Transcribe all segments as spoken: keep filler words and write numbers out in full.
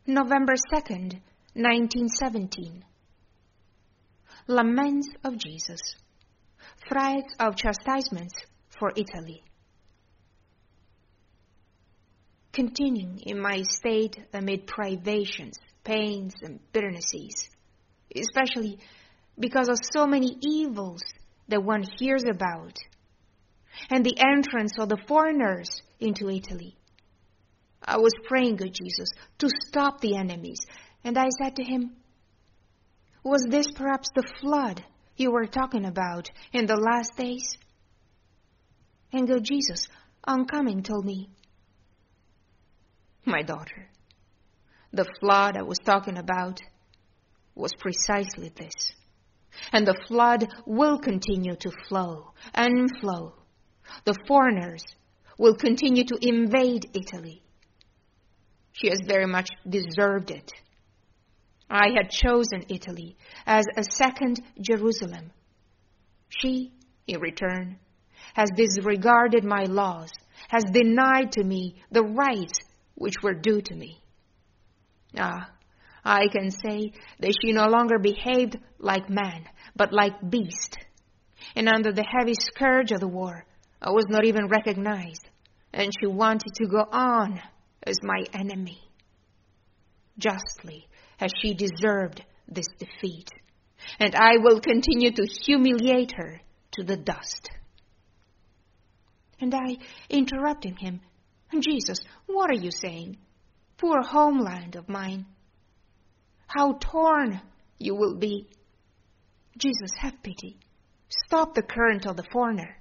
November second, nineteen seventeen. Laments of Jesus. Threats of chastisements for Italy. Continuing in my state amid privations, pains, and bitternesses, especially because of so many evils that one hears about, and the entrance of the foreigners into Italy, I was praying, good Jesus, to stop the enemies, and I said to him, was this perhaps the flood you were talking about in the last days? And good Jesus, on coming, told me, my daughter, the flood I was talking about was precisely this. And the flood will continue to flow and flow. The foreigners will continue to invade Italy. She has very much deserved it. I had chosen Italy as a second Jerusalem. She, in return, has disregarded my laws, has denied to me the rights which were due to me. Ah, I can say that she no longer behaved like man, but like beast. And under the heavy scourge of the war, I was not even recognized, and she wanted to go on as my enemy. Justly has she deserved this defeat, and I will continue to humiliate her to the dust. And I, interrupting him, Jesus, what are you saying? Poor homeland of mine, how torn you will be. Jesus, have pity. Stop the current of the foreigner.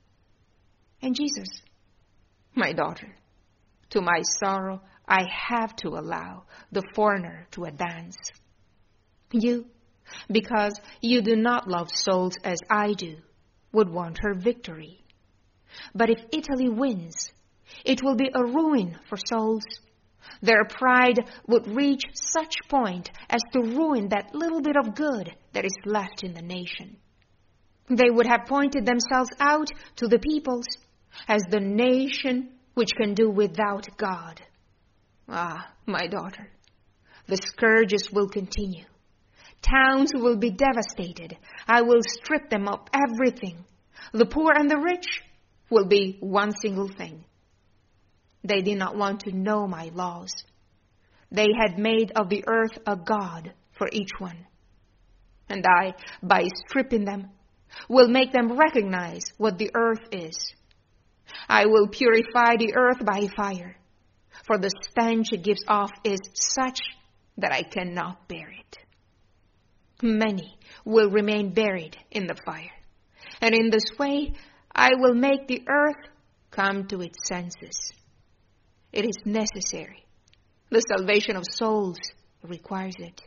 And Jesus, my daughter, to my sorrow, I have to allow the foreigner to advance. You, because you do not love souls as I do, would want her victory. But if Italy wins, it will be a ruin for souls. Their pride would reach such point as to ruin that little bit of good that is left in the nation. They would have pointed themselves out to the peoples as the nation which can do without God. Ah, my daughter, the scourges will continue. Towns will be devastated. I will strip them of everything. The poor and the rich will be one single thing. They did not want to know my laws. They had made of the earth a god for each one. And I, by stripping them, will make them recognize what the earth is. I will purify the earth by fire, for the stench it gives off is such that I cannot bear it. Many will remain buried in the fire, and in this way I will make the earth come to its senses. It is necessary. The salvation of souls requires it.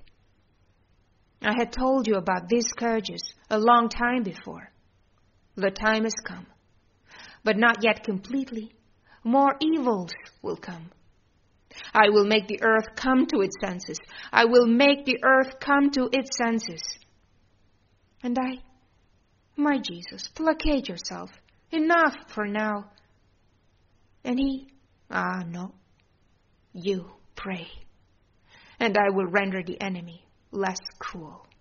I had told you about these scourges a long time before. The time has come, but not yet completely. More evils will come. I will make the earth come to its senses. I will make the earth come to its senses. And I, my Jesus, placate yourself. Enough for now. And he, ah, no. You pray, and I will render the enemy less cruel.